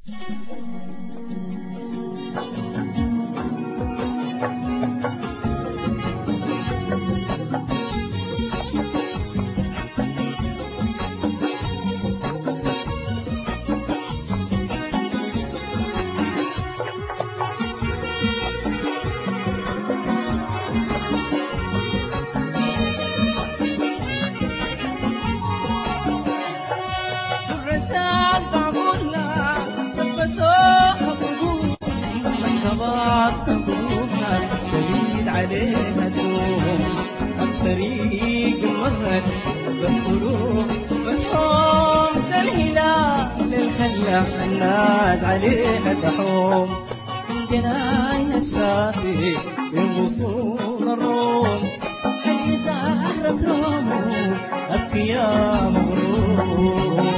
بعيد عليها دوم الطريق مرت بالفروق بس حوم الهلال الخلة الناس عليها تحوم جناين الشاطئ من غصون الروم حي زهرة روم أبكي يا مغروم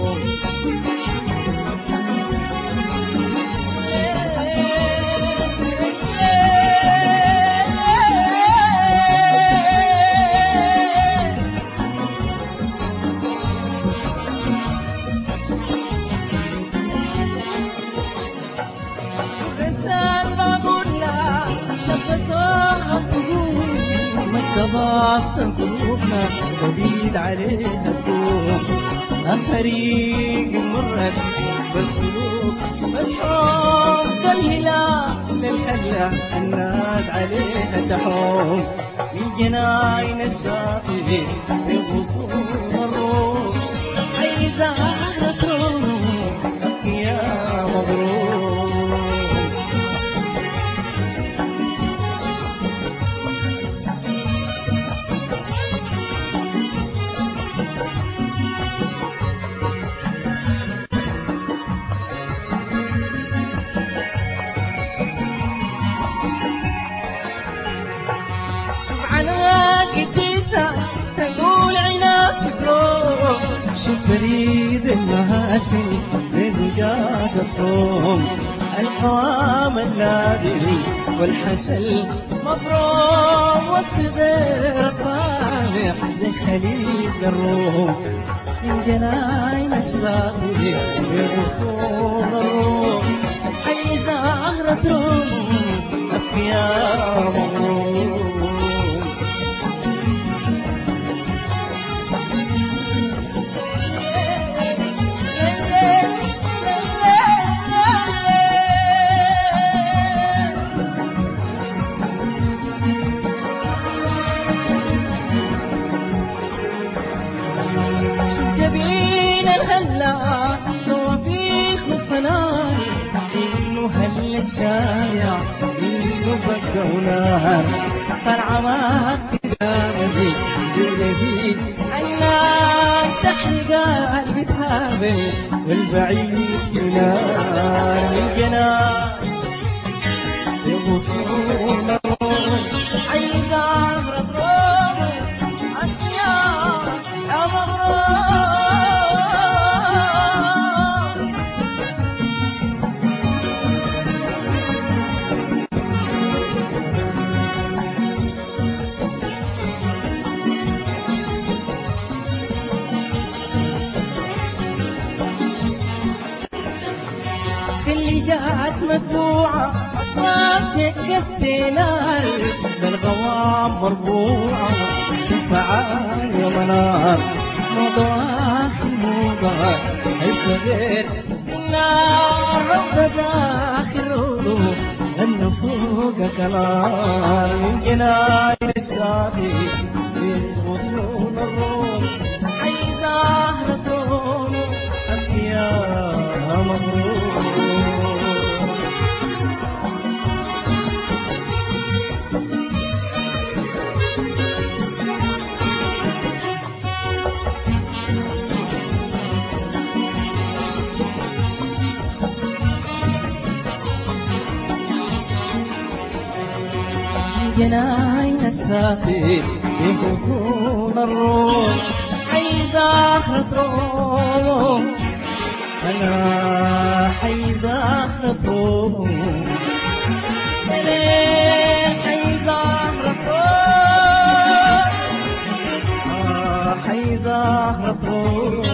باص قلوبنا بعيد عليها الدوم الطريق مرت بالفلوك مسحوم كالهلال الحلة الناس عليها تحوم من جناين الشاطئ بغصون الروم حي زهرة روم أبكي يا مغروم تقول عناك بروح شوف بريد المهاسن زي زجاج الطوم الحوام النادري والحشل مبروم والصدر الطامح زي خليج الروم من جناين الشاطئ بغصون الروم حي زهرة روم أبكي يا مغروم الشارع إنه بقى ونار فرعمات تقابل زي عنان تحرق بتهابل والبعيد ينار من جنان يغصون الروح حي زهرة روح أطيار يا مغروم جات مدفوعة أصابك التلال بالغوام مربوعة شفعان يا منار موضوع موضوع الصغير النار رب داخل روضه أن فوقك نار من جناين الشاطئ في غصون الروم حي زهرة روم أبكي يا مغروم جناين الشاطئ في غصون الروم حي زهرة روم أنا حي زهرة روم حي زهرة روم حي زهرة روم